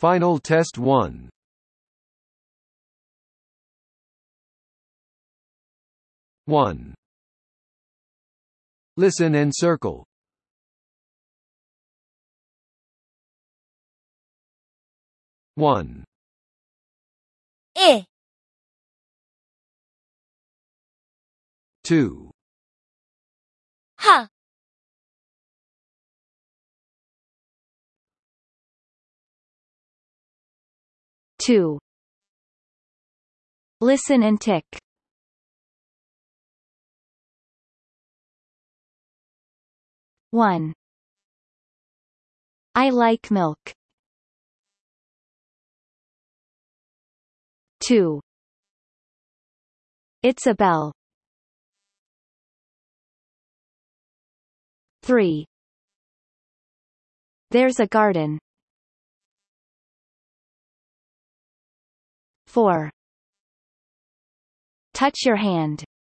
Final test 1. 1. Listen and circle. 1. 에, 2. 하, 2. Listen and tick. 1. I like milk. 2. It's a bell. 3. There's a garden. 4. Touch your hand.